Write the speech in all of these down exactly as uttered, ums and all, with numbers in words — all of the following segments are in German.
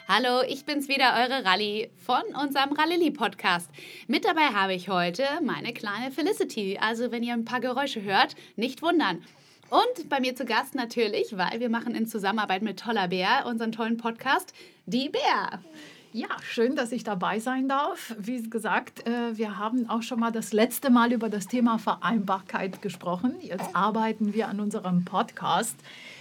Hallo, ich bin's wieder, eure Ralli von unserem Rallili-Podcast. Mit dabei habe ich heute meine kleine Felicity. Also wenn ihr ein paar Geräusche hört, nicht wundern. Und bei mir zu Gast natürlich, weil wir machen in Zusammenarbeit mit Toller Bär unseren tollen Podcast, die Bär. Ja, schön, dass ich dabei sein darf. Wie gesagt, wir haben auch schon mal das letzte Mal über das Thema Vereinbarkeit gesprochen. Jetzt arbeiten wir an unserem Podcast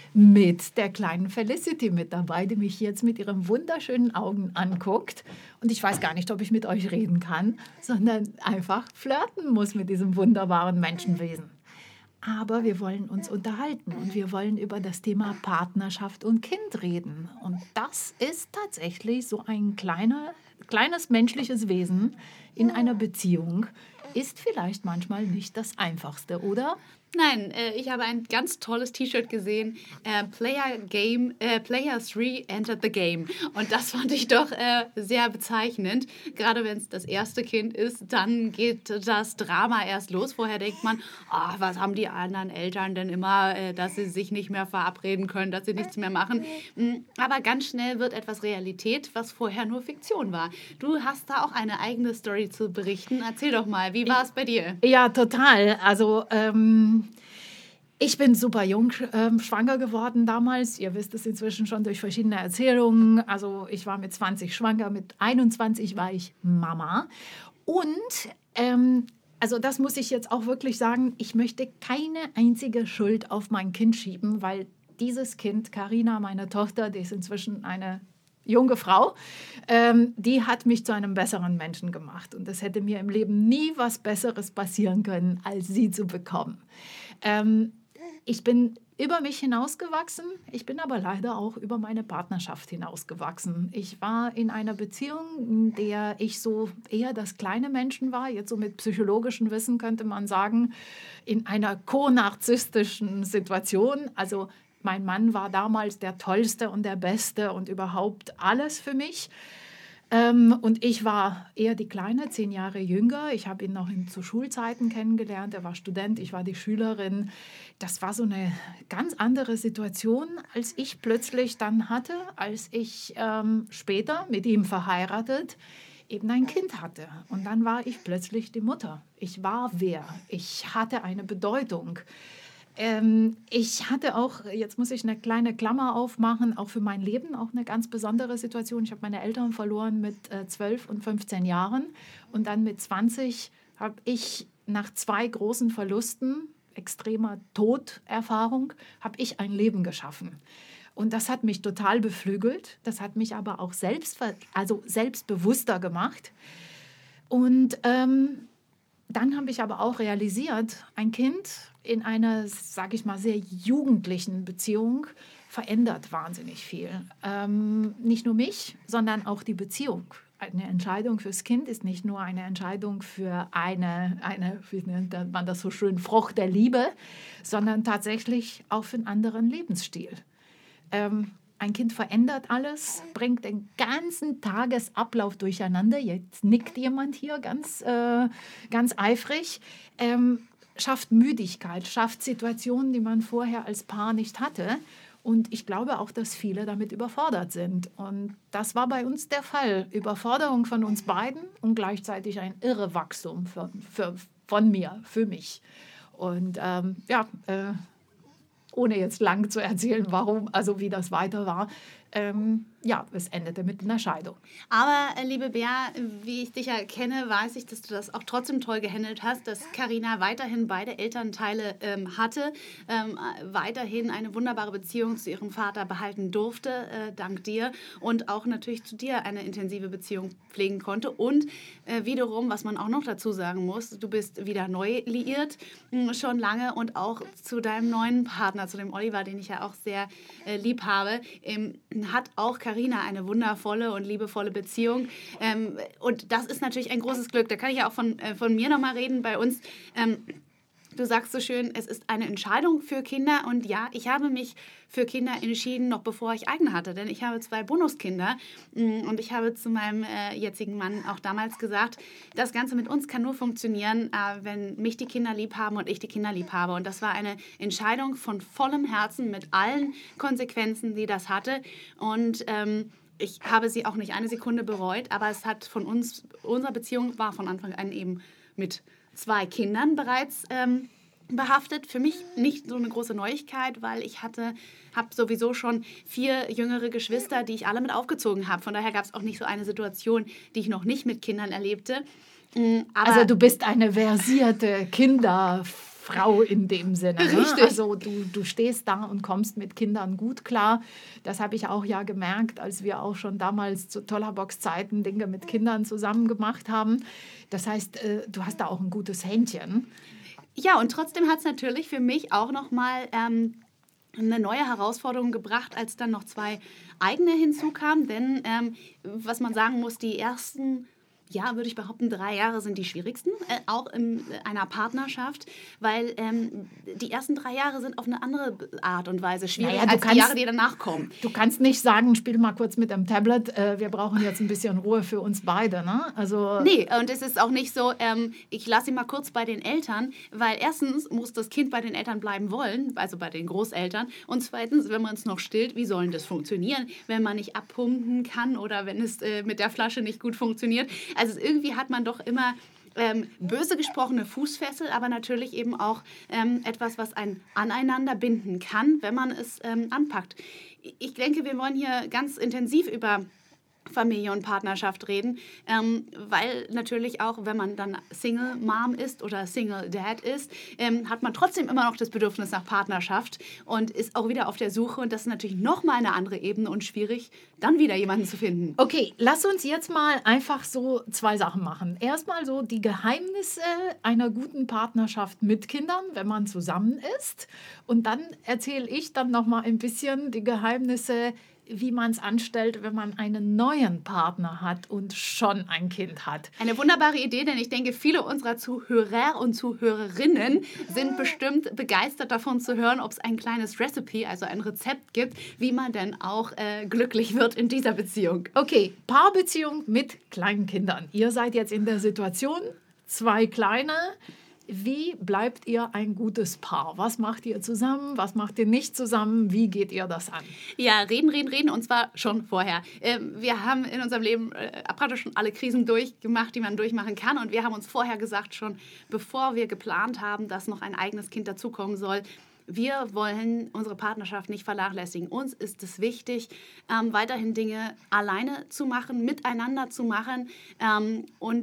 mit der kleinen Felicity mit dabei, die mich jetzt mit ihren wunderschönen Augen anguckt. Und ich weiß gar nicht, ob ich mit euch reden kann, sondern einfach flirten muss mit diesem wunderbaren Menschenwesen. Aber wir wollen uns unterhalten und wir wollen über das Thema Partnerschaft und Kind reden. Und das ist tatsächlich so ein kleiner, kleines menschliches Wesen in einer Beziehung, ist vielleicht manchmal nicht das Einfachste, oder? Nein, äh, ich habe ein ganz tolles T-Shirt gesehen. Äh, Player Game, äh, Player drei entered the game. Und das fand ich doch äh, sehr bezeichnend. Gerade wenn es das erste Kind ist, dann geht das Drama erst los. Vorher denkt man, oh, was haben die anderen Eltern denn immer, äh, dass sie sich nicht mehr verabreden können, dass sie nichts mehr machen. Aber ganz schnell wird etwas Realität, was vorher nur Fiktion war. Du hast da auch eine eigene Story zu berichten. Erzähl doch mal, wie war es bei dir? Ja, total. Also, ähm, ich bin super jung äh, schwanger geworden damals. Ihr wisst es inzwischen schon durch verschiedene Erzählungen. Also ich war mit zwanzig schwanger, mit einundzwanzig war ich Mama. Und ähm, also das muss ich jetzt auch wirklich sagen, ich möchte keine einzige Schuld auf mein Kind schieben, weil dieses Kind, Carina, meine Tochter, die ist inzwischen eine junge Frau, ähm, die hat mich zu einem besseren Menschen gemacht. Und es hätte mir im Leben nie was Besseres passieren können, als sie zu bekommen. Ähm, ich bin über mich hinausgewachsen, ich bin aber leider auch über meine Partnerschaft hinausgewachsen. Ich war in einer Beziehung, in der ich so eher das kleine Menschen war, jetzt so mit psychologischem Wissen könnte man sagen, in einer konarzistischen Situation, also mein Mann war damals der Tollste und der Beste und überhaupt alles für mich. Ähm, und ich war eher die Kleine, zehn Jahre jünger. Ich habe ihn noch in, zu Schulzeiten kennengelernt. Er war Student, ich war die Schülerin. Das war so eine ganz andere Situation, als ich plötzlich dann hatte, als ich ähm, später mit ihm verheiratet eben ein Kind hatte. Und dann war ich plötzlich die Mutter. Ich war wer. Ich hatte eine Bedeutung. Ähm, ich hatte auch, jetzt muss ich eine kleine Klammer aufmachen, auch für mein Leben auch eine ganz besondere Situation. Ich habe meine Eltern verloren mit äh, zwölf und fünfzehn Jahren und dann mit zwanzig habe ich nach zwei großen Verlusten, extremer Toderfahrung, habe ich ein Leben geschaffen. Und das hat mich total beflügelt, das hat mich aber auch selbst, also selbstbewusster gemacht. Und ähm, dann habe ich aber auch realisiert, ein Kind in einer, sage ich mal, sehr jugendlichen Beziehung verändert wahnsinnig viel. Ähm, nicht nur mich, sondern auch die Beziehung. Eine Entscheidung fürs Kind ist nicht nur eine Entscheidung für eine, eine, wie nennt man das so schön, Frucht der Liebe, sondern tatsächlich auch für einen anderen Lebensstil. Ähm, Ein Kind verändert alles, bringt den ganzen Tagesablauf durcheinander. Jetzt nickt jemand hier ganz, äh, ganz eifrig. Ähm, schafft Müdigkeit, schafft Situationen, die man vorher als Paar nicht hatte. Und ich glaube auch, dass viele damit überfordert sind. Und das war bei uns der Fall. Überforderung von uns beiden und gleichzeitig ein irre Wachstum für, für, von mir, für mich. Und ähm, ja, äh, ohne jetzt lang zu erzählen, warum, also wie das weiter war. Ähm, ja, es endete mit einer Scheidung. Aber, äh, liebe Bea, wie ich dich ja kenne, weiß ich, dass du das auch trotzdem toll gehandelt hast, dass Carina weiterhin beide Elternteile ähm, hatte, ähm, weiterhin eine wunderbare Beziehung zu ihrem Vater behalten durfte, äh, dank dir, und auch natürlich zu dir eine intensive Beziehung pflegen konnte. Und äh, wiederum, was man auch noch dazu sagen muss, du bist wieder neu liiert, mh, schon lange, und auch zu deinem neuen Partner, zu dem Oliver, den ich ja auch sehr äh, lieb habe, ähm, hat auch Carina eine wundervolle und liebevolle Beziehung. Ähm, und das ist natürlich ein großes Glück. Da kann ich ja auch von, äh, von mir nochmal reden bei uns. Ähm, du sagst so schön, es ist eine Entscheidung für Kinder. Und ja, ich habe mich für Kinder entschieden, noch bevor ich eigene hatte. Denn ich habe zwei Bonuskinder. Und ich habe zu meinem äh, jetzigen Mann auch damals gesagt, das Ganze mit uns kann nur funktionieren, äh, wenn mich die Kinder lieb haben und ich die Kinder lieb habe. Und das war eine Entscheidung von vollem Herzen mit allen Konsequenzen, die das hatte. Und ähm, ich habe sie auch nicht eine Sekunde bereut, aber es hat von uns, unsere Beziehung war von Anfang an eben mit zwei Kindern bereits ähm, behaftet. Für mich nicht so eine große Neuigkeit, weil ich hatte, habe sowieso schon vier jüngere Geschwister, die ich alle mit aufgezogen habe. Von daher gab es auch nicht so eine Situation, die ich noch nicht mit Kindern erlebte. Aber also du bist eine versierte Kinderfrau in dem Sinne. Ne? Richtig. Also du, du stehst da und kommst mit Kindern gut klar. Das habe ich auch ja gemerkt, als wir auch schon damals zu Tollerbox-Zeiten Dinge mit Kindern zusammen gemacht haben. Das heißt, du hast da auch ein gutes Händchen. Ja, und trotzdem hat es natürlich für mich auch nochmal ähm, eine neue Herausforderung gebracht, als dann noch zwei eigene hinzukamen. Denn ähm, was man sagen muss, die ersten, ja, würde ich behaupten, drei Jahre sind die schwierigsten, äh, auch in einer Partnerschaft, weil ähm, die ersten drei Jahre sind auf eine andere Art und Weise schwierig naja, als kannst, die Jahre, die danach kommen. Du kannst nicht sagen, spiel mal kurz mit dem Tablet, äh, wir brauchen jetzt ein bisschen Ruhe für uns beide, ne? Also nee, und es ist auch nicht so, ähm, ich lasse ihn mal kurz bei den Eltern, weil erstens muss das Kind bei den Eltern bleiben wollen, also bei den Großeltern, und zweitens, wenn man es noch stillt, wie soll denn das funktionieren, wenn man nicht abpumpen kann oder wenn es äh, mit der Flasche nicht gut funktioniert. Also irgendwie hat man doch immer ähm, böse gesprochene Fußfessel, aber natürlich eben auch ähm, etwas, was einen aneinander binden kann, wenn man es ähm, anpackt. Ich denke, wir wollen hier ganz intensiv über Familie und Partnerschaft reden, ähm, weil natürlich auch, wenn man dann Single Mom ist oder Single Dad ist, ähm, hat man trotzdem immer noch das Bedürfnis nach Partnerschaft und ist auch wieder auf der Suche und das ist natürlich nochmal eine andere Ebene und schwierig, dann wieder jemanden zu finden. Okay, lass uns jetzt mal einfach so zwei Sachen machen. Erstmal so die Geheimnisse einer guten Partnerschaft mit Kindern, wenn man zusammen ist, und dann erzähle ich dann noch mal ein bisschen die Geheimnisse, wie man es anstellt, wenn man einen neuen Partner hat und schon ein Kind hat. Eine wunderbare Idee, denn ich denke, viele unserer Zuhörer und Zuhörerinnen sind bestimmt begeistert davon zu hören, ob es ein kleines Recipe, also ein Rezept gibt, wie man denn auch äh, glücklich wird in dieser Beziehung. Okay, Paarbeziehung mit kleinen Kindern. Ihr seid jetzt in der Situation, zwei Kleine. Wie bleibt ihr ein gutes Paar? Was macht ihr zusammen? Was macht ihr nicht zusammen? Wie geht ihr das an? Ja, reden, reden, reden und zwar schon vorher. Ähm, wir haben in unserem Leben äh, praktisch schon alle Krisen durchgemacht, die man durchmachen kann und wir haben uns vorher gesagt, schon bevor wir geplant haben, dass noch ein eigenes Kind dazukommen soll, wir wollen unsere Partnerschaft nicht vernachlässigen. Uns ist es wichtig, ähm, weiterhin Dinge alleine zu machen, miteinander zu machen ähm, und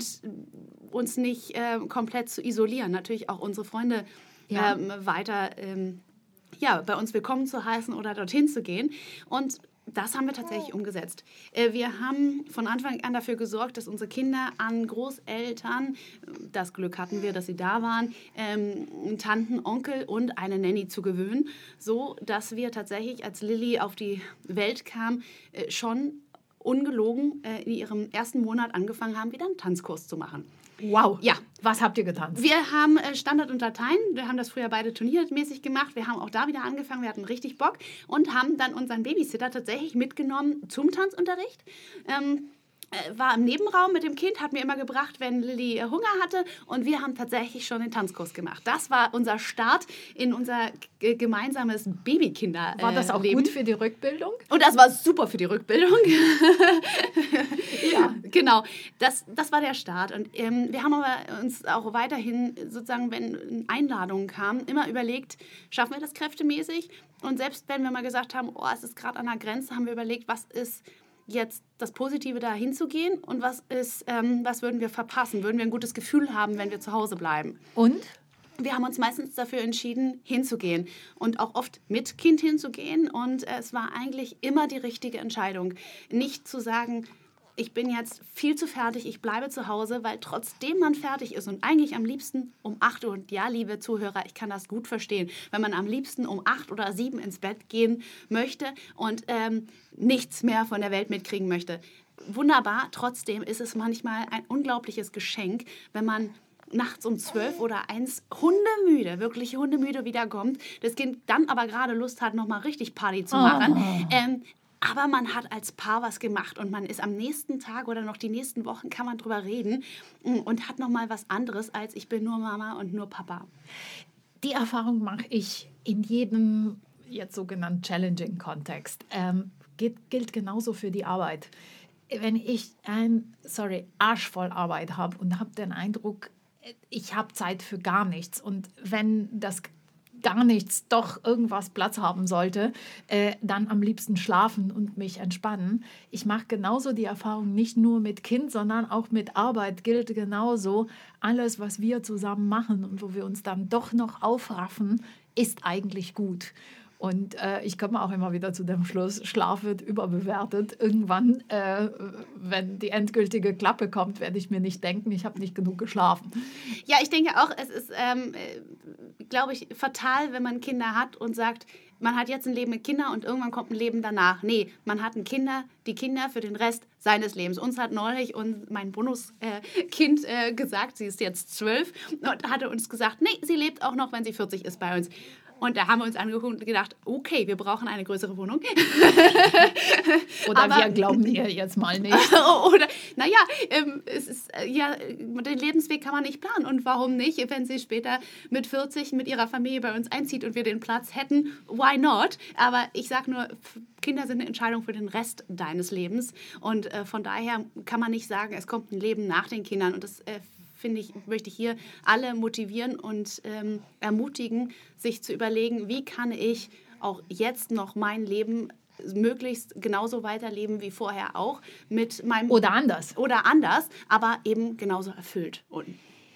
uns nicht äh, komplett zu isolieren. Natürlich auch unsere Freunde ja. ähm, weiter ähm, ja, bei uns willkommen zu heißen oder dorthin zu gehen. Und das haben wir tatsächlich umgesetzt. Wir haben von Anfang an dafür gesorgt, dass unsere Kinder an Großeltern, das Glück hatten wir, dass sie da waren, ähm, Tanten, Onkel und eine Nanny zu gewöhnen, so dass wir tatsächlich, als Lilly auf die Welt kam, äh, schon ungelogen äh, in ihrem ersten Monat angefangen haben, wieder einen Tanzkurs zu machen. Wow. Ja. Was habt ihr getanzt? Wir haben äh, Standard und Latein. Wir haben das früher beide turniermäßig gemacht. Wir haben auch da wieder angefangen. Wir hatten richtig Bock und haben dann unseren Babysitter tatsächlich mitgenommen zum Tanzunterricht. Ähm, äh, war im Nebenraum mit dem Kind, hat mir immer gebracht, wenn Lilly äh, Hunger hatte. Und wir haben tatsächlich schon den Tanzkurs gemacht. Das war unser Start in unser g- gemeinsames Babykinder. War das auch Leben. gut für die Rückbildung? Und das war super für die Rückbildung. Ja, genau. Das, das war der Start. Und ähm, wir haben aber uns auch weiterhin, sozusagen, wenn Einladungen kamen, immer überlegt, schaffen wir das kräftemäßig? Und selbst wenn wir mal gesagt haben, oh, es ist gerade an der Grenze, haben wir überlegt, was ist jetzt das Positive, da hinzugehen und was ist, ähm, was würden wir verpassen? Würden wir ein gutes Gefühl haben, wenn wir zu Hause bleiben? Und? Wir haben uns meistens dafür entschieden, hinzugehen und auch oft mit Kind hinzugehen. Und es war eigentlich immer die richtige Entscheidung. Nicht zu sagen, ich bin jetzt viel zu fertig, ich bleibe zu Hause, weil trotzdem man fertig ist und eigentlich am liebsten um acht Uhr, und ja, liebe Zuhörer, ich kann das gut verstehen, wenn man am liebsten um acht oder sieben ins Bett gehen möchte und ähm, nichts mehr von der Welt mitkriegen möchte. Wunderbar, trotzdem ist es manchmal ein unglaubliches Geschenk, wenn man nachts um zwölf oder eins hundemüde, wirklich hundemüde wiederkommt, das Kind dann aber gerade Lust hat, nochmal richtig Party zu machen. Oh. Ähm, aber man hat als Paar was gemacht und man ist am nächsten Tag oder noch die nächsten Wochen kann man drüber reden und hat nochmal was anderes als ich bin nur Mama und nur Papa. Die Erfahrung mache ich in jedem jetzt sogenannten Challenging-Kontext. Ähm, gilt, gilt genauso für die Arbeit. Wenn ich ein, sorry, Arsch voll Arbeit habe und habe den Eindruck, ich habe Zeit für gar nichts und wenn das gar nichts doch irgendwas Platz haben sollte, äh, dann am liebsten schlafen und mich entspannen. Ich mache genauso die Erfahrung, nicht nur mit Kind, sondern auch mit Arbeit gilt genauso. Alles, was wir zusammen machen und wo wir uns dann doch noch aufraffen, ist eigentlich gut. Und äh, ich komme auch immer wieder zu dem Schluss, Schlaf wird überbewertet. Irgendwann, äh, wenn die endgültige Klappe kommt, werde ich mir nicht denken, ich habe nicht genug geschlafen. Ja, ich denke auch, es ist, ähm, glaube ich, fatal, wenn man Kinder hat und sagt, man hat jetzt ein Leben mit Kindern und irgendwann kommt ein Leben danach. Nee, man hat ein Kinder, die Kinder für den Rest seines Lebens. Uns hat neulich und mein Bonuskind äh, gesagt, sie ist jetzt zwölf und hatte uns gesagt, nee, sie lebt auch noch, wenn sie vierzig ist bei uns. Und da haben wir uns angeguckt und gedacht, okay, wir brauchen eine größere Wohnung. Oder aber, wir glauben ihr jetzt mal nicht. Oder, naja, ähm, es ist, ja, den Lebensweg kann man nicht planen. Und warum nicht, wenn sie später mit vierzig mit ihrer Familie bei uns einzieht und wir den Platz hätten, why not? Aber ich sage nur, Kinder sind eine Entscheidung für den Rest deines Lebens. Und äh, von daher kann man nicht sagen, es kommt ein Leben nach den Kindern. Und das äh, finde ich, möchte ich hier alle motivieren und ähm, ermutigen, sich zu überlegen, wie kann ich auch jetzt noch mein Leben möglichst genauso weiterleben wie vorher auch mit meinem... Oder anders. Oder anders, aber eben genauso erfüllt. Und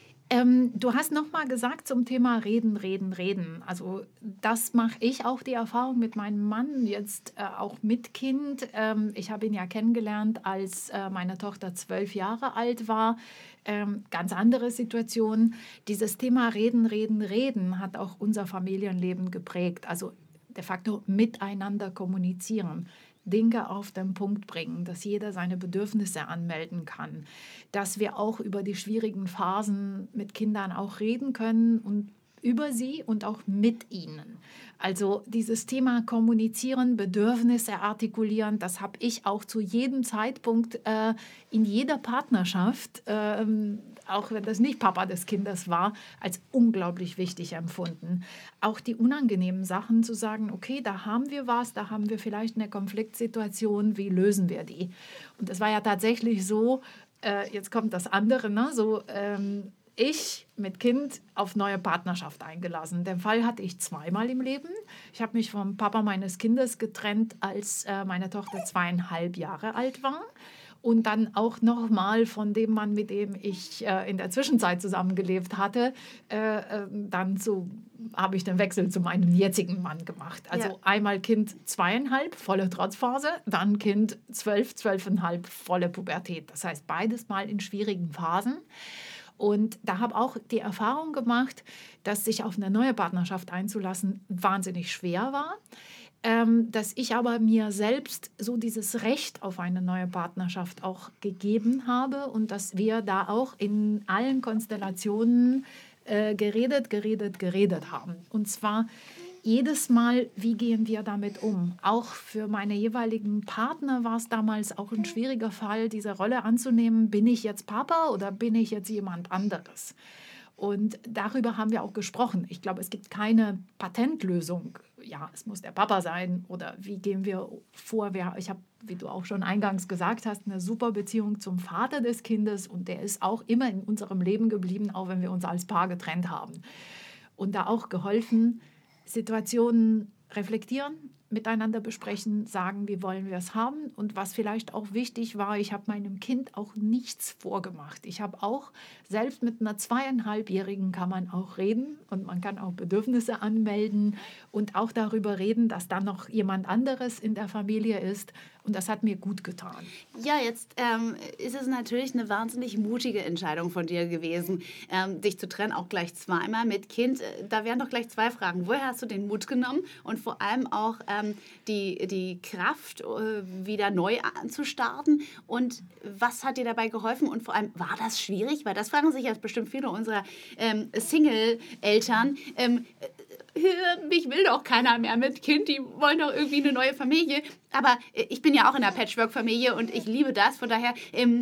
Ähm, du hast nochmal gesagt zum Thema Reden, Reden, Reden. Also das mache ich auch die Erfahrung mit meinem Mann, jetzt äh, auch mit Kind. Ähm, ich habe ihn ja kennengelernt, als äh, meine Tochter zwölf Jahre alt war. Ähm, ganz andere Situation. Dieses Thema Reden, Reden, Reden hat auch unser Familienleben geprägt. Also de facto miteinander kommunizieren. Dinge auf den Punkt bringen, dass jeder seine Bedürfnisse anmelden kann, dass wir auch über die schwierigen Phasen mit Kindern auch reden können und über sie und auch mit ihnen. Also dieses Thema Kommunizieren, Bedürfnisse artikulieren, das habe ich auch zu jedem Zeitpunkt äh, in jeder Partnerschaft, äh, auch wenn das nicht Papa des Kindes war, als unglaublich wichtig empfunden. Auch die unangenehmen Sachen zu sagen, okay, da haben wir was, da haben wir vielleicht eine Konfliktsituation, wie lösen wir die? Und es war ja tatsächlich so, äh, jetzt kommt das andere, ne? so ähm, ich mit Kind auf neue Partnerschaft eingelassen. Den Fall hatte ich zweimal im Leben. Ich habe mich vom Papa meines Kindes getrennt, als äh, meine Tochter zweieinhalb Jahre alt war. Und dann auch nochmal von dem Mann, mit dem ich äh, in der Zwischenzeit zusammengelebt hatte, äh, äh, dann so habe ich den Wechsel zu meinem jetzigen Mann gemacht. Also ja. Einmal Kind zweieinhalb, volle Trotzphase, dann Kind zwölf, zwölfeinhalb, volle Pubertät. Das heißt, beides mal in schwierigen Phasen. Und da habe auch die Erfahrung gemacht, dass sich auf eine neue Partnerschaft einzulassen wahnsinnig schwer war. Ähm, dass ich aber mir selbst so dieses Recht auf eine neue Partnerschaft auch gegeben habe und dass wir da auch in allen Konstellationen äh, geredet, geredet, geredet haben. Und zwar jedes Mal, wie gehen wir damit um? Auch für meine jeweiligen Partner war es damals auch ein schwieriger Fall, diese Rolle anzunehmen. Bin ich jetzt Papa oder bin ich jetzt jemand anderes? Und darüber haben wir auch gesprochen. Ich glaube, es gibt keine Patentlösung. Ja, es muss der Papa sein oder wie gehen wir vor? Ich habe, wie du auch schon eingangs gesagt hast, eine super Beziehung zum Vater des Kindes und der ist auch immer in unserem Leben geblieben, auch wenn wir uns als Paar getrennt haben. Und da auch geholfen, Situationen reflektieren, miteinander besprechen, sagen, wie wollen wir es haben. Und was vielleicht auch wichtig war, ich habe meinem Kind auch nichts vorgemacht. Ich habe auch, selbst mit einer zweieinhalbjährigen kann man auch reden und man kann auch Bedürfnisse anmelden und auch darüber reden, dass da noch jemand anderes in der Familie ist. Und das hat mir gut getan. Ja, jetzt ähm, ist es natürlich eine wahnsinnig mutige Entscheidung von dir gewesen, ähm, dich zu trennen, auch gleich zweimal mit Kind. Da wären doch gleich zwei Fragen. Woher hast du den Mut genommen und vor allem auch ähm, die, die Kraft, äh, wieder neu anzustarten? Und was hat dir dabei geholfen? Und vor allem, war das schwierig? Weil das fragen sich jetzt bestimmt viele unserer ähm, Single-Eltern. Ähm, mich will doch keiner mehr mit Kind, die wollen doch irgendwie eine neue Familie. Aber ich bin ja auch in einer Patchwork-Familie und ich liebe das. Von daher, ähm,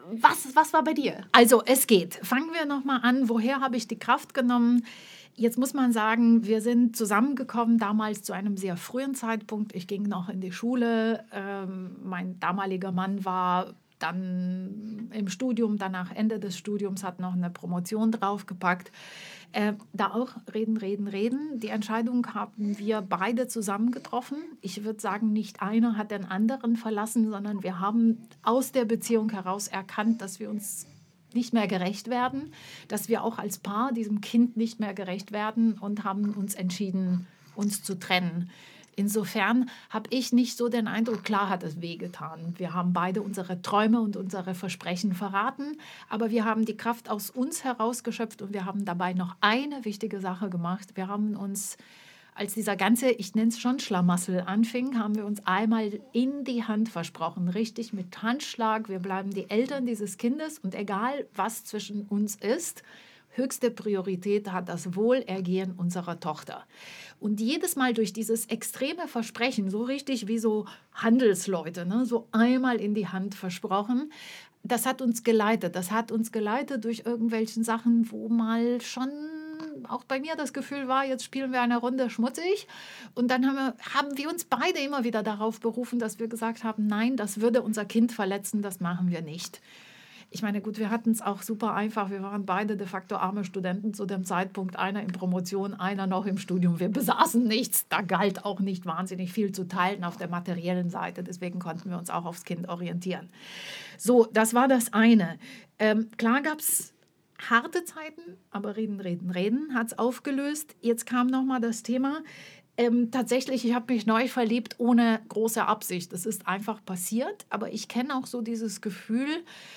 was, was war bei dir? Also es geht. Fangen wir nochmal an. Woher habe ich die Kraft genommen? Jetzt muss man sagen, wir sind zusammengekommen damals zu einem sehr frühen Zeitpunkt. Ich ging noch in die Schule. Ähm, mein damaliger Mann war dann im Studium, danach Ende des Studiums, hat noch eine Promotion draufgepackt. Äh, da auch reden, reden, reden. Die Entscheidung haben wir beide zusammen getroffen. Ich würde sagen, nicht einer hat den anderen verlassen, sondern wir haben aus der Beziehung heraus erkannt, dass wir uns nicht mehr gerecht werden, dass wir auch als Paar diesem Kind nicht mehr gerecht werden und haben uns entschieden, uns zu trennen. Insofern habe ich nicht so den Eindruck, klar hat es wehgetan. Wir haben beide unsere Träume und unsere Versprechen verraten, aber wir haben die Kraft aus uns herausgeschöpft und wir haben dabei noch eine wichtige Sache gemacht. Wir haben uns, als dieser ganze, ich nenne es schon Schlamassel anfing, haben wir uns einmal in die Hand versprochen, richtig mit Handschlag. Wir bleiben die Eltern dieses Kindes und egal, was zwischen uns ist, höchste Priorität hat das Wohlergehen unserer Tochter. Und jedes Mal durch dieses extreme Versprechen, so richtig wie so Handelsleute, ne, so einmal in die Hand versprochen, das hat uns geleitet. Das hat uns geleitet durch irgendwelche Sachen, wo mal schon auch bei mir das Gefühl war, jetzt spielen wir eine Runde schmutzig. Und dann haben wir, haben wir uns beide immer wieder darauf berufen, dass wir gesagt haben, nein, das würde unser Kind verletzen, das machen wir nicht. Ich meine, gut, wir hatten es auch super einfach. Wir waren beide de facto arme Studenten zu dem Zeitpunkt. Einer in Promotion, einer noch im Studium. Wir besaßen nichts. Da galt auch nicht wahnsinnig viel zu teilen auf der materiellen Seite. Deswegen konnten wir uns auch aufs Kind orientieren. So, das war das eine. Ähm, klar gab es harte Zeiten, aber reden, reden, reden hat es aufgelöst. Jetzt kam nochmal das Thema. Ähm, tatsächlich, ich habe mich neu verliebt ohne große Absicht. Das ist einfach passiert. Aber ich kenne auch so dieses Gefühl,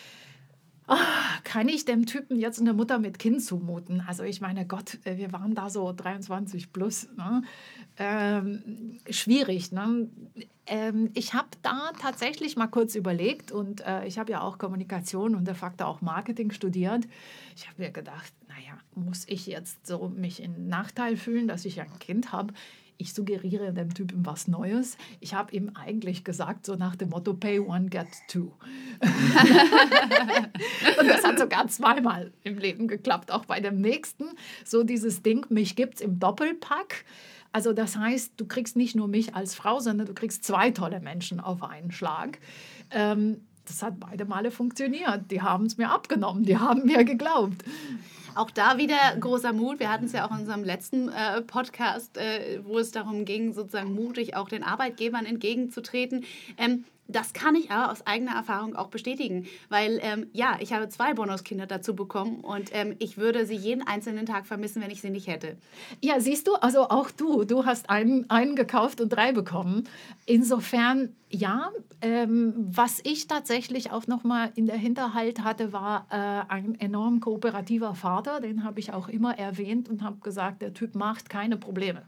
ach, kann ich dem Typen jetzt eine Mutter mit Kind zumuten? Also ich meine, Gott, wir waren da so dreiundzwanzig plus. Ne? Ähm, schwierig. Ne? Ähm, ich habe da tatsächlich mal kurz überlegt und äh, ich habe ja auch Kommunikation und de facto auch Marketing studiert. Ich habe mir gedacht, naja, muss ich jetzt so mich in Nachteil fühlen, dass ich ein Kind habe? Ich suggeriere dem Typen was Neues. Ich habe ihm eigentlich gesagt, so nach dem Motto, pay one, get two. Und das hat sogar zweimal im Leben geklappt, auch bei dem nächsten. So dieses Ding, mich gibt's im Doppelpack. Also das heißt, du kriegst nicht nur mich als Frau, sondern du kriegst zwei tolle Menschen auf einen Schlag. Ähm, das hat beide Male funktioniert. Die haben es mir abgenommen, die haben mir geglaubt. Auch da wieder großer Mut. Wir hatten es ja auch in unserem letzten äh, Podcast, äh, wo es darum ging, sozusagen mutig auch den Arbeitgebern entgegenzutreten. Ähm, das kann ich aber aus eigener Erfahrung auch bestätigen, weil ähm, ja, ich habe zwei Bonuskinder dazu bekommen und ähm, ich würde sie jeden einzelnen Tag vermissen, wenn ich sie nicht hätte. Ja, siehst du, also auch du, du hast einen, einen gekauft und drei bekommen. Insofern, ja, ähm, was ich tatsächlich auch noch mal in der Hinterhalt hatte, war äh, ein enorm kooperativer Vater, den habe ich auch immer erwähnt und habe gesagt, der Typ macht keine Probleme.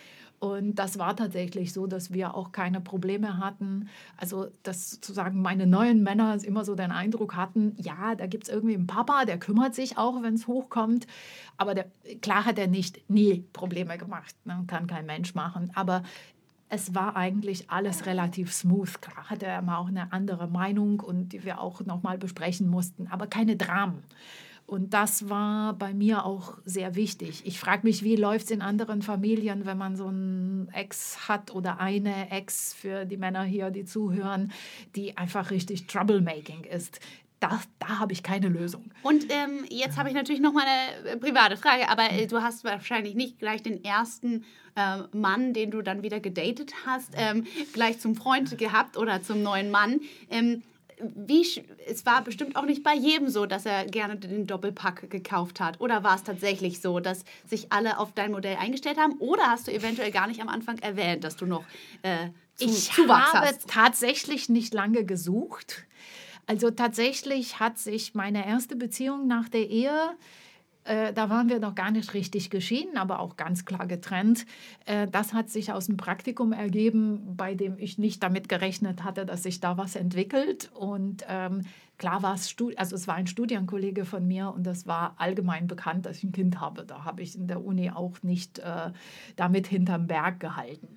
Und das war tatsächlich so, dass wir auch keine Probleme hatten. Also, dass sozusagen meine neuen Männer immer so den Eindruck hatten, ja, da gibt es irgendwie einen Papa, der kümmert sich auch, wenn es hochkommt. Aber der, klar hat er nicht nie Probleme gemacht. Ne? Kann kein Mensch machen. Aber es war eigentlich alles relativ smooth. Klar hatte er mal auch eine andere Meinung und die wir auch noch mal besprechen mussten. Aber keine Dramen. Und das war bei mir auch sehr wichtig. Ich frage mich, wie läuft es in anderen Familien, wenn man so einen Ex hat oder eine Ex für die Männer hier, die zuhören, die einfach richtig Troublemaking ist. Da, da habe ich keine Lösung. Und ähm, jetzt habe ich natürlich noch mal eine private Frage, aber äh, du hast wahrscheinlich nicht gleich den ersten äh, Mann, den du dann wieder gedatet hast, ähm, gleich zum Freund gehabt oder zum neuen Mann. Ähm, Wie, es war bestimmt auch nicht bei jedem so, dass er gerne den Doppelpack gekauft hat. Oder war es tatsächlich so, dass sich alle auf dein Modell eingestellt haben? Oder hast du eventuell gar nicht am Anfang erwähnt, dass du noch äh, zu, ich Zuwachs habe hast? tatsächlich nicht lange gesucht. Also tatsächlich hat sich meine erste Beziehung nach der Ehe, äh, da waren wir noch gar nicht richtig geschieden, aber auch ganz klar getrennt. Äh, das hat sich aus dem Praktikum ergeben, bei dem ich nicht damit gerechnet hatte, dass sich da was entwickelt. Und ähm, klar war es, also es war ein Studienkollege von mir und das war allgemein bekannt, dass ich ein Kind habe. Da habe ich in der Uni auch nicht äh, damit hinterm Berg gehalten.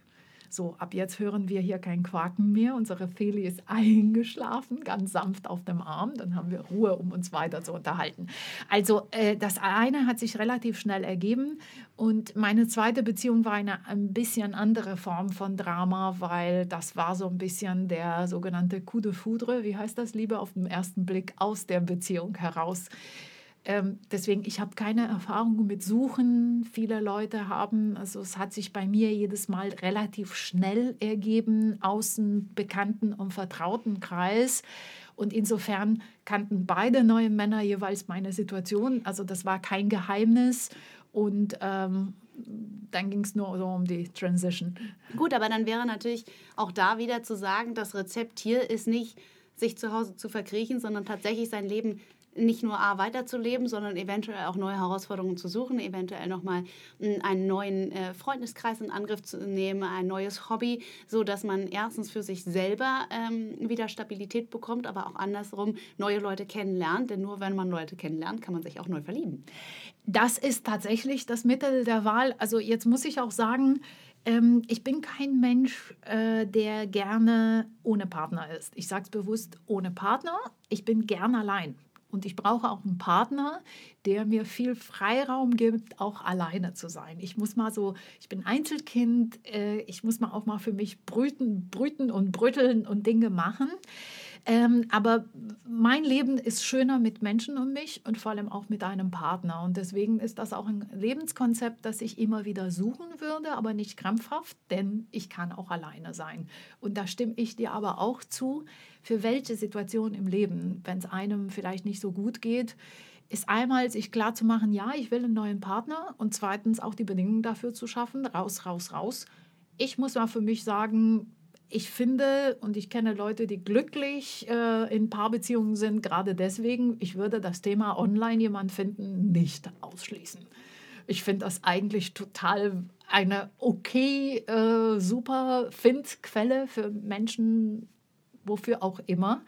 So, ab jetzt hören wir hier kein Quaken mehr. Unsere Feli ist eingeschlafen, ganz sanft auf dem Arm. Dann haben wir Ruhe, um uns weiter zu unterhalten. Also äh, das eine hat sich relativ schnell ergeben. Und meine zweite Beziehung war eine ein bisschen andere Form von Drama, weil das war so ein bisschen der sogenannte Coup de foudre. Wie heißt das? Liebe auf den ersten Blick aus der Beziehung heraus. Ähm, deswegen, ich habe keine Erfahrung mit Suchen. Viele Leute haben, also es hat sich bei mir jedes Mal relativ schnell ergeben aus dem bekannten und vertrauten Kreis. Und insofern kannten beide neue Männer jeweils meine Situation. Also das war kein Geheimnis. Und ähm, dann ging es nur so um die Transition. Gut, aber dann wäre natürlich auch da wieder zu sagen, das Rezept hier ist nicht, sich zu Hause zu verkriechen, sondern tatsächlich sein Leben nicht nur A, weiterzuleben, sondern eventuell auch neue Herausforderungen zu suchen, eventuell nochmal einen neuen äh, Freundeskreis in Angriff zu nehmen, ein neues Hobby, sodass man erstens für sich selber ähm, wieder Stabilität bekommt, aber auch andersrum neue Leute kennenlernt. Denn nur wenn man Leute kennenlernt, kann man sich auch neu verlieben. Das ist tatsächlich das Mittel der Wahl. Also jetzt muss ich auch sagen, ähm, ich bin kein Mensch, äh, der gerne ohne Partner ist. Ich sage es bewusst, ohne Partner. Ich bin gern allein. Und ich brauche auch einen Partner, der mir viel Freiraum gibt, auch alleine zu sein. Ich muss mal so, ich bin Einzelkind, äh, ich muss mal auch mal für mich brüten, brüten und brütteln und Dinge machen. Ähm, aber mein Leben ist schöner mit Menschen um mich und vor allem auch mit einem Partner. Und deswegen ist das auch ein Lebenskonzept, das ich immer wieder suchen würde, aber nicht krampfhaft, denn ich kann auch alleine sein. Und da stimme ich dir aber auch zu, für welche Situation im Leben, wenn es einem vielleicht nicht so gut geht, ist einmal sich klar zu machen, ja, ich will einen neuen Partner und zweitens auch die Bedingungen dafür zu schaffen, raus, raus, raus. Ich muss mal für mich sagen, ich finde und ich kenne Leute, die glücklich äh, in Paarbeziehungen sind, gerade deswegen, ich würde das Thema online jemand finden nicht ausschließen. Ich finde das eigentlich total eine okay, äh, super Findquelle für Menschen, wofür auch immer.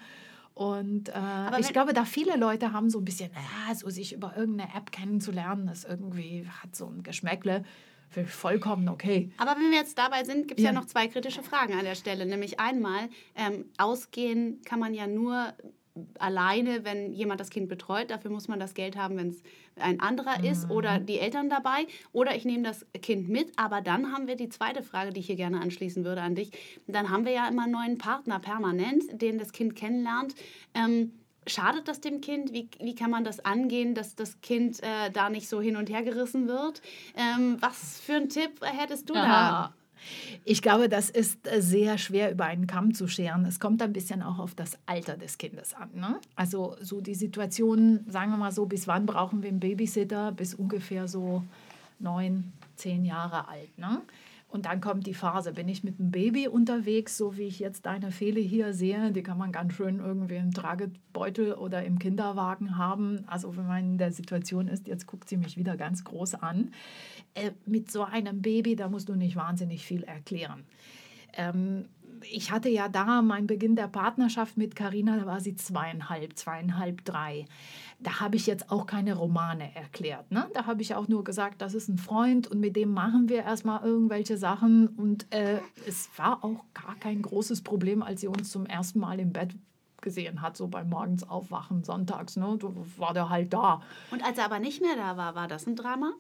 Und äh, ich glaube, da viele Leute haben so ein bisschen, naja, so sich über irgendeine App kennenzulernen, das irgendwie hat so ein Geschmäckle. Vollkommen okay. Aber wenn wir jetzt dabei sind, gibt es ja. ja noch zwei kritische Fragen an der Stelle. Nämlich einmal, ähm, ausgehen kann man ja nur alleine, wenn jemand das Kind betreut. Dafür muss man das Geld haben, wenn es ein anderer mhm. ist oder die Eltern dabei. Oder ich nehme das Kind mit. Aber dann haben wir die zweite Frage, die ich hier gerne anschließen würde an dich. Dann haben wir ja immer einen neuen Partner permanent, den das Kind kennenlernt. Ähm, Schadet das dem Kind? Wie, wie kann man das angehen, dass das Kind äh, da nicht so hin und her gerissen wird? Ähm, was für einen Tipp hättest du Aha. da? Ich glaube, das ist sehr schwer über einen Kamm zu scheren. Es kommt ein bisschen auch auf das Alter des Kindes an. Ne? Also so die Situation, sagen wir mal so, bis wann brauchen wir einen Babysitter? Bis ungefähr so neun, zehn Jahre alt. Ne? Und dann kommt die Phase, bin ich mit einem Baby unterwegs, so wie ich jetzt deine Fele hier sehe, die kann man ganz schön irgendwie im Tragebeutel oder im Kinderwagen haben. Also wenn man in der Situation ist, jetzt guckt sie mich wieder ganz groß an. Äh, mit so einem Baby, da musst du nicht wahnsinnig viel erklären. Ähm, ich hatte ja da meinen Beginn der Partnerschaft mit Carina, da war sie zweieinhalb, zweieinhalb, drei. Da habe ich jetzt auch keine Romane erklärt. Ne? Da habe ich auch nur gesagt, das ist ein Freund und mit dem machen wir erstmal irgendwelche Sachen. Und äh, es war auch gar kein großes Problem, als sie uns zum ersten Mal im Bett gesehen hat, so beim Morgens aufwachen, sonntags. Ne? Da war der halt da. Und als er aber nicht mehr da war, war das ein Drama?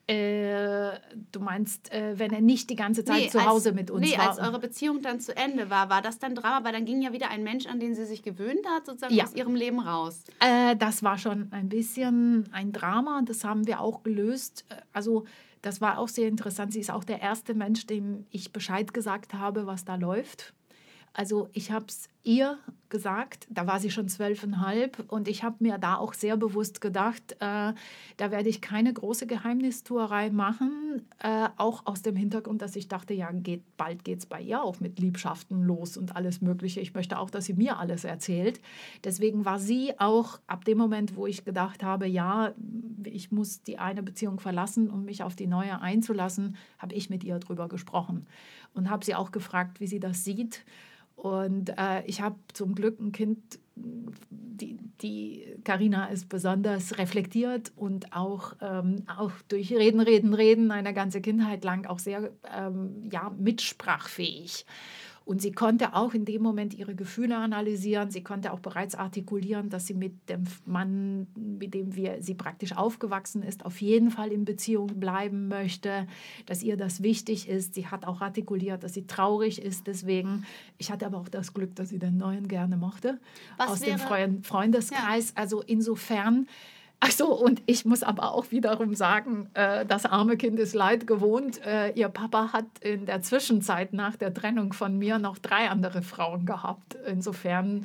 Äh, du meinst, äh, wenn er nicht die ganze Zeit nee, zu Hause als, mit uns nee, war? Nee, als eure Beziehung dann zu Ende war, war das dann Drama? Weil dann ging ja wieder ein Mensch, an den sie sich gewöhnt hat, sozusagen ja. aus ihrem Leben raus. Äh, das war schon ein bisschen ein Drama, das haben wir auch gelöst. Also das war auch sehr interessant. Sie ist auch der erste Mensch, dem ich Bescheid gesagt habe, was da läuft. Also ich habe es ihr gesagt, da war sie schon zwölfeinhalb und ich habe mir da auch sehr bewusst gedacht, äh, da werde ich keine große Geheimnistuerei machen, äh, auch aus dem Hintergrund, dass ich dachte, ja, geht, bald geht es bei ihr auch mit Liebschaften los und alles Mögliche. Ich möchte auch, dass sie mir alles erzählt. Deswegen war sie auch ab dem Moment, wo ich gedacht habe, ja, ich muss die eine Beziehung verlassen, um mich auf die neue einzulassen, habe ich mit ihr drüber gesprochen und habe sie auch gefragt, wie sie das sieht. Und äh, ich habe zum Glück ein Kind die, die Carina ist besonders reflektiert und auch, ähm, auch durch Reden, Reden, Reden eine ganze Kindheit lang auch sehr ähm, ja, mitsprachfähig. Und sie konnte auch in dem Moment ihre Gefühle analysieren. Sie konnte auch bereits artikulieren, dass sie mit dem Mann, mit dem wir, sie praktisch aufgewachsen ist, auf jeden Fall in Beziehung bleiben möchte, dass ihr das wichtig ist. Sie hat auch artikuliert, dass sie traurig ist deswegen. Ich hatte aber auch das Glück, dass sie den Neuen gerne mochte, Was aus wäre, dem Freund Freundeskreis. Ja. Also insofern... Ach so, und ich muss aber auch wiederum sagen, äh, das arme Kind ist leid gewohnt. Äh, ihr Papa hat in der Zwischenzeit nach der Trennung von mir noch drei andere Frauen gehabt. Insofern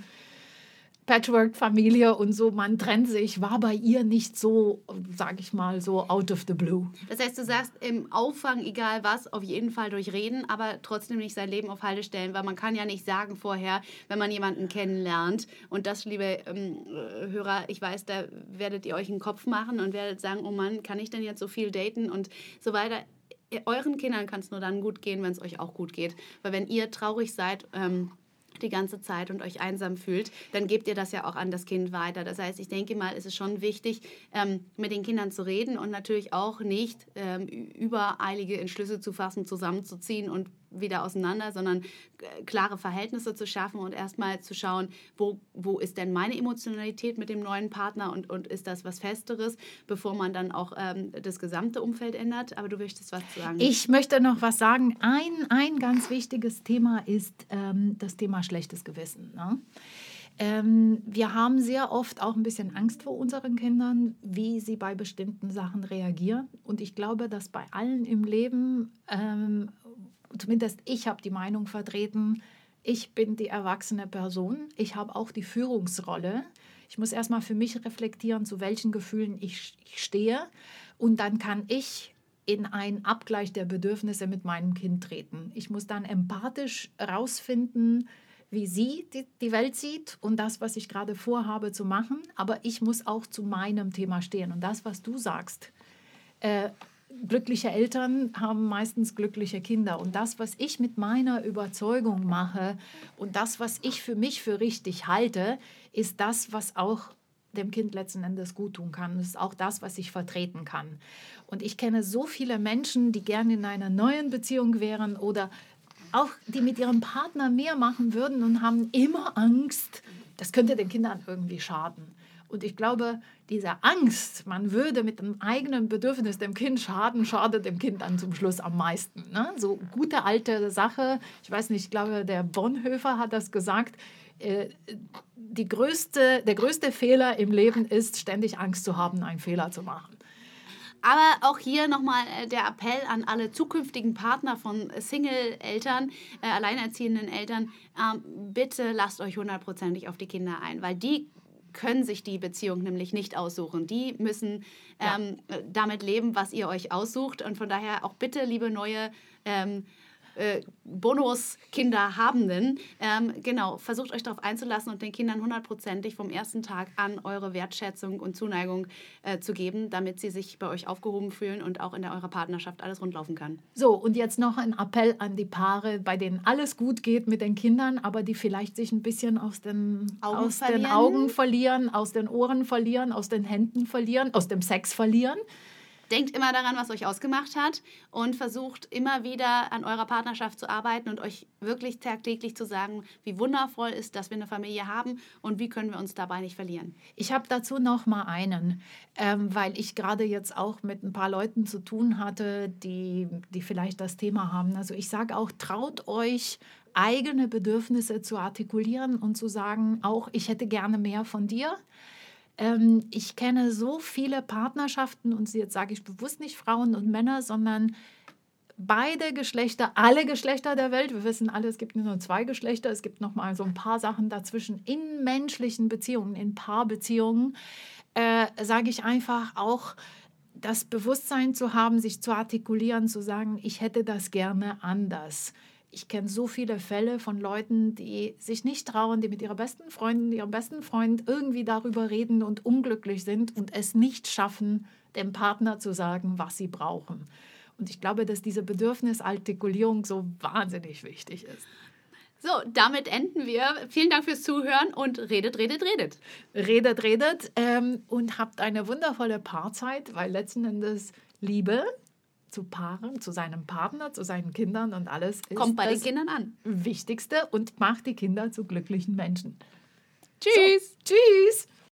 Patchwork-Familie und so, man trennt sich, war bei ihr nicht so, sage ich mal, so out of the blue. Das heißt, du sagst, im Auffang, egal was, auf jeden Fall durchreden, aber trotzdem nicht sein Leben auf Halde stellen, weil man kann ja nicht sagen vorher, wenn man jemanden kennenlernt, und das, liebe ähm, Hörer, ich weiß, da werdet ihr euch einen Kopf machen und werdet sagen, oh Mann, kann ich denn jetzt so viel daten und so weiter. Euren Kindern kann es nur dann gut gehen, wenn es euch auch gut geht, weil wenn ihr traurig seid, ähm, die ganze Zeit und euch einsam fühlt, dann gebt ihr das ja auch an das Kind weiter. Das heißt, ich denke mal, es ist schon wichtig, ähm, mit den Kindern zu reden und natürlich auch nicht ähm, übereilige Entschlüsse zu fassen, zusammenzuziehen und wieder auseinander, sondern äh, klare Verhältnisse zu schaffen und erstmal zu schauen, wo, wo ist denn meine Emotionalität mit dem neuen Partner und, und ist das was Festeres, bevor man dann auch ähm, das gesamte Umfeld ändert. Aber du möchtest was sagen. Ich möchte noch was sagen. Ein, ein ganz wichtiges Thema ist ähm, das Thema schlechtes Gewissen. Ne? Ähm, wir haben sehr oft auch ein bisschen Angst vor unseren Kindern, wie sie bei bestimmten Sachen reagieren. Und ich glaube, dass bei allen im Leben, ähm, zumindest ich habe die Meinung vertreten, ich bin die erwachsene Person, ich habe auch die Führungsrolle. Ich muss erstmal für mich reflektieren, zu welchen Gefühlen ich, ich stehe. Und dann kann ich in einen Abgleich der Bedürfnisse mit meinem Kind treten. Ich muss dann empathisch herausfinden, wie sie die, die Welt sieht und das, was ich gerade vorhabe zu machen. Aber ich muss auch zu meinem Thema stehen. Und das, was du sagst, äh, glückliche Eltern haben meistens glückliche Kinder. Und das, was ich mit meiner Überzeugung mache und das, was ich für mich für richtig halte, ist das, was auch dem Kind letzten Endes gut tun kann. Das ist auch das, was ich vertreten kann. Und ich kenne so viele Menschen, die gerne in einer neuen Beziehung wären oder auch die mit ihrem Partner mehr machen würden und haben immer Angst, das könnte den Kindern irgendwie schaden. Und ich glaube, diese Angst, man würde mit dem eigenen Bedürfnis dem Kind schaden, schadet dem Kind dann zum Schluss am meisten. Ne? So gute alte Sache, ich weiß nicht, ich glaube, der Bonhoeffer hat das gesagt, äh, die größte, der größte Fehler im Leben ist, ständig Angst zu haben, einen Fehler zu machen. Aber auch hier nochmal der Appell an alle zukünftigen Partner von Single-Eltern, äh, alleinerziehenden Eltern, ähm, bitte lasst euch hundertprozentig auf die Kinder ein, weil die können sich die Beziehung nämlich nicht aussuchen. Die müssen ähm, ja. damit leben, was ihr euch aussucht. Und von daher auch bitte, liebe neue ähm, äh, Bonus-Kinder-Habenden, ähm, genau, versucht euch darauf einzulassen und den Kindern hundertprozentig vom ersten Tag an eure Wertschätzung und Zuneigung äh, zu geben, damit sie sich bei euch aufgehoben fühlen und auch in der eurer Partnerschaft alles rundlaufen kann. So, und jetzt noch ein Appell an die Paare, bei denen alles gut geht mit den Kindern, aber die vielleicht sich ein bisschen aus den Augen, aus den Augen verlieren, aus den Ohren verlieren, aus den Händen verlieren, aus dem Sex verlieren. Denkt immer daran, was euch ausgemacht hat und versucht immer wieder an eurer Partnerschaft zu arbeiten und euch wirklich tagtäglich zu sagen, wie wundervoll ist, dass wir eine Familie haben und wie können wir uns dabei nicht verlieren. Ich habe dazu noch mal einen, ähm, weil ich gerade jetzt auch mit ein paar Leuten zu tun hatte, die, die vielleicht das Thema haben. Also ich sage auch, traut euch, eigene Bedürfnisse zu artikulieren und zu sagen, auch ich hätte gerne mehr von dir. Ich kenne so viele Partnerschaften, und jetzt sage ich bewusst nicht Frauen und Männer, sondern beide Geschlechter, alle Geschlechter der Welt. Wir wissen alle, es gibt nicht nur zwei Geschlechter, es gibt noch mal so ein paar Sachen dazwischen. In menschlichen Beziehungen, in Paarbeziehungen, äh, sage ich einfach auch, das Bewusstsein zu haben, sich zu artikulieren, zu sagen, ich hätte das gerne anders. Ich kenne so viele Fälle von Leuten, die sich nicht trauen, die mit ihrer besten Freundin, ihrem besten Freund irgendwie darüber reden und unglücklich sind und es nicht schaffen, dem Partner zu sagen, was sie brauchen. Und ich glaube, dass diese Bedürfnisartikulierung so wahnsinnig wichtig ist. So, damit enden wir. Vielen Dank fürs Zuhören und redet, redet, redet. Redet, redet ähm, und habt eine wundervolle Paarzeit, weil letzten Endes Liebe zu Paaren, zu seinem Partner, zu seinen Kindern und alles ist Kommt bei das den Kindern an. Wichtigste und macht die Kinder zu glücklichen Menschen. Tschüss. So, tschüss.